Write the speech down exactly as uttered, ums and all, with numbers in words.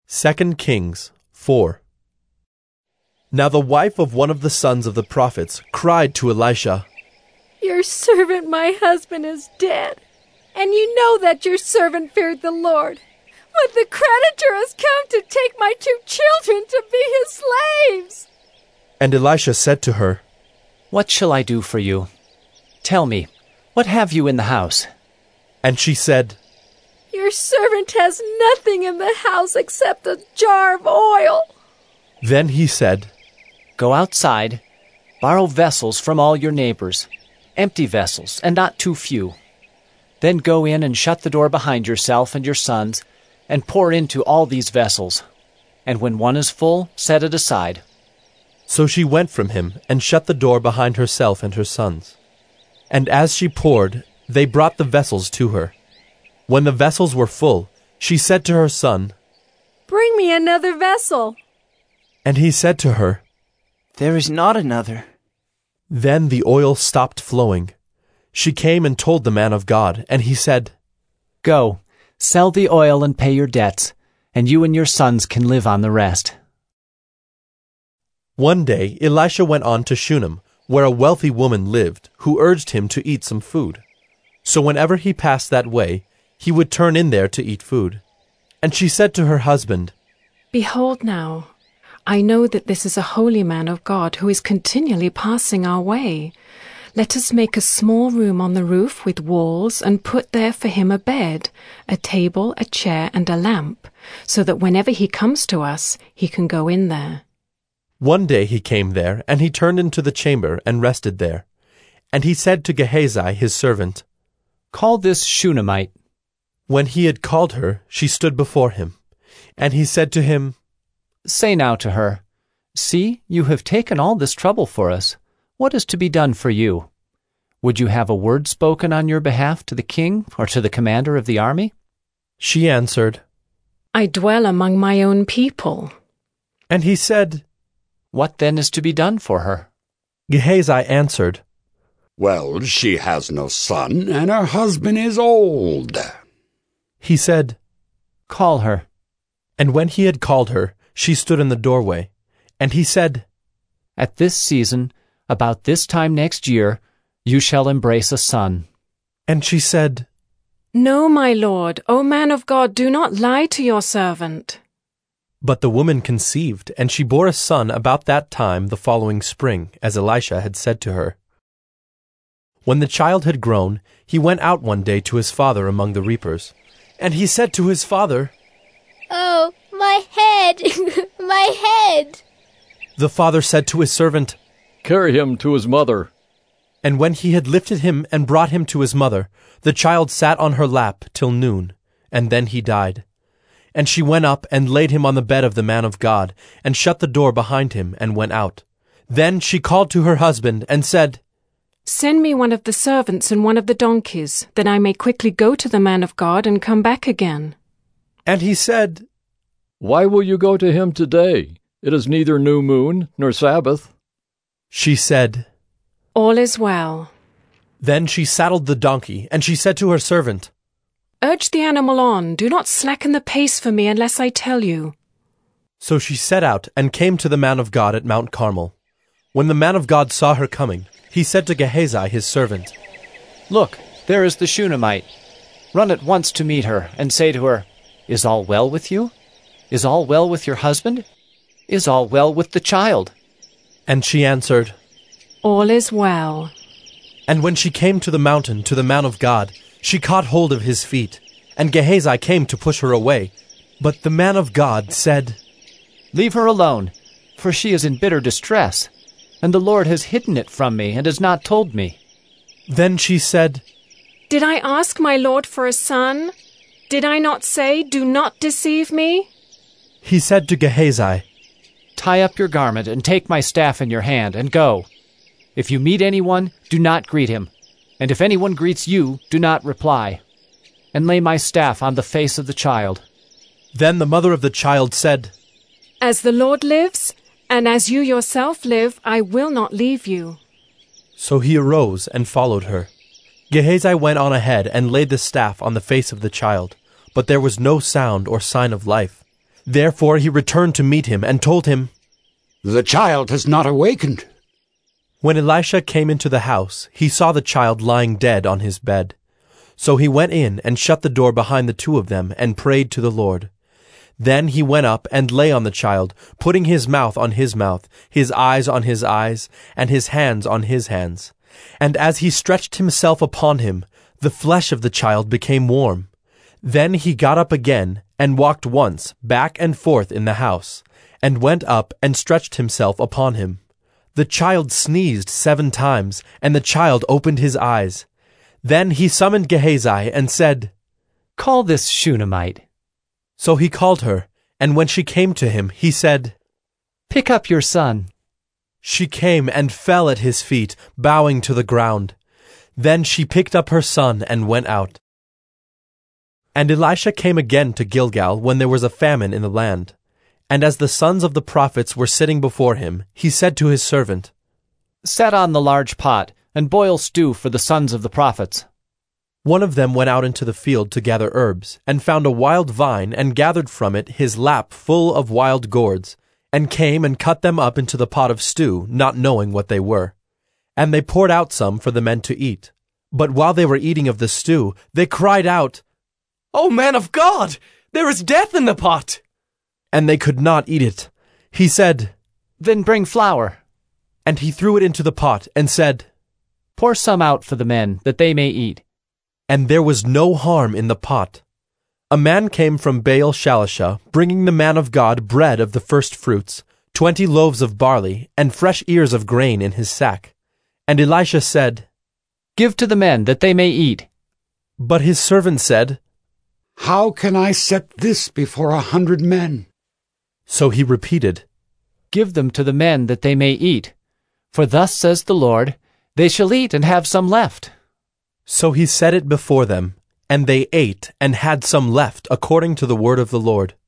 Second Kings four. Now the wife of one of the sons of the prophets cried to Elisha, "Your servant my husband is dead, and you know that your servant feared the Lord. But the creditor has come to take my two children to be his slaves." And Elisha said to her, "What shall I do for you? Tell me, what have you in the house?" And she said, "Your servant has nothing in the house except a jar of oil." Then he said, "Go outside, borrow vessels from all your neighbors, empty vessels, and not too few. Then go in and shut the door behind yourself and your sons, and pour into all these vessels. And when one is full, set it aside." So she went from him and shut the door behind herself and her sons. And as she poured, they brought the vessels to her. When the vessels were full, she said to her son, "Bring me another vessel." And he said to her, "There is not another." Then the oil stopped flowing. She came and told the man of God, and he said, "Go, sell the oil and pay your debts, and you and your sons can live on the rest." One day Elisha went on to Shunem, where a wealthy woman lived, who urged him to eat some food. So whenever he passed that way, he would turn in there to eat food. And she said to her husband, "Behold now, I know that this is a holy man of God who is continually passing our way. Let us make a small room on the roof with walls and put there for him a bed, a table, a chair, and a lamp, so that whenever he comes to us, he can go in there." One day he came there, and he turned into the chamber and rested there. And he said to Gehazi his servant, "Call this Shunammite." When he had called her, she stood before him. And he said to him, "Say now to her, See, you have taken all this trouble for us. What is to be done for you? Would you have a word spoken on your behalf to the king or to the commander of the army?" She answered, "I dwell among my own people." And he said, "What then is to be done for her?" Gehazi answered, "Well, she has no son, and her husband is old." He said, "Call her." And when he had called her, she stood in the doorway. And he said, "At this season, about this time next year, you shall embrace a son." And she said, "No, my lord, O man of God, do not lie to your servant." But the woman conceived, and she bore a son about that time the following spring, as Elisha had said to her. When the child had grown, he went out one day to his father among the reapers. And he said to his father, "Oh, my head, my head!" The father said to his servant, "Carry him to his mother." And when he had lifted him and brought him to his mother, the child sat on her lap till noon, and then he died. And she went up and laid him on the bed of the man of God, and shut the door behind him, and went out. Then she called to her husband, and said, "Send me one of the servants and one of the donkeys, that I may quickly go to the man of God and come back again." And he said, "Why will you go to him today? It is neither new moon nor Sabbath." She said, "All is well." Then she saddled the donkey, and she said to her servant, "Urge the animal on, do not slacken the pace for me unless I tell you." So she set out and came to the man of God at Mount Carmel. When the man of God saw her coming, he said to Gehazi his servant, "Look, there is the Shunammite. Run at once to meet her, and say to her, Is all well with you? Is all well with your husband? Is all well with the child?" And she answered, "All is well." And when she came to the mountain to the man of God, she caught hold of his feet, and Gehazi came to push her away. But the man of God said, "Leave her alone, for she is in bitter distress, and the Lord has hidden it from me and has not told me." Then she said, "Did I ask my lord for a son? Did I not say, 'Do not deceive me'?" He said to Gehazi, "Tie up your garment and take my staff in your hand and go. If you meet anyone, do not greet him. And if anyone greets you, do not reply. And lay my staff on the face of the child." Then the mother of the child said, "As the Lord lives, and as you yourself live, I will not leave you." So he arose and followed her. Gehazi went on ahead and laid the staff on the face of the child, but there was no sound or sign of life. Therefore he returned to meet him and told him, The child has not awakened. When Elisha came into the house, he saw the child lying dead on his bed. So he went in and shut the door behind the two of them and prayed to the Lord. Then he went up and lay on the child, putting his mouth on his mouth, his eyes on his eyes, and his hands on his hands. And as he stretched himself upon him, the flesh of the child became warm. Then he got up again and walked once back and forth in the house, and went up and stretched himself upon him. The child sneezed seven times, and the child opened his eyes. Then he summoned Gehazi and said, Call this Shunammite. So he called her, and when she came to him, he said, Pick up your son. She came and fell at his feet, bowing to the ground. Then she picked up her son and went out. And Elisha came again to Gilgal when there was a famine in the land. And as the sons of the prophets were sitting before him, he said to his servant, Set on the large pot, and boil stew for the sons of the prophets. One of them went out into the field to gather herbs, and found a wild vine, and gathered from it his lap full of wild gourds, and came and cut them up into the pot of stew, not knowing what they were. And they poured out some for the men to eat. But while they were eating of the stew, they cried out, O man of God, there is death in the pot! And they could not eat it. He said, Then bring flour. And he threw it into the pot, and said, Pour some out for the men, that they may eat. And there was no harm in the pot. A man came from Baal Shalisha, bringing the man of God bread of the first fruits, twenty loaves of barley, and fresh ears of grain in his sack. And Elisha said, Give to the men, that they may eat. But his servant said, How can I set this before a hundred men? So he repeated, Give them to the men, that they may eat. For thus says the Lord, They shall eat and have some left. So he set it before them, and they ate and had some left according to the word of the Lord.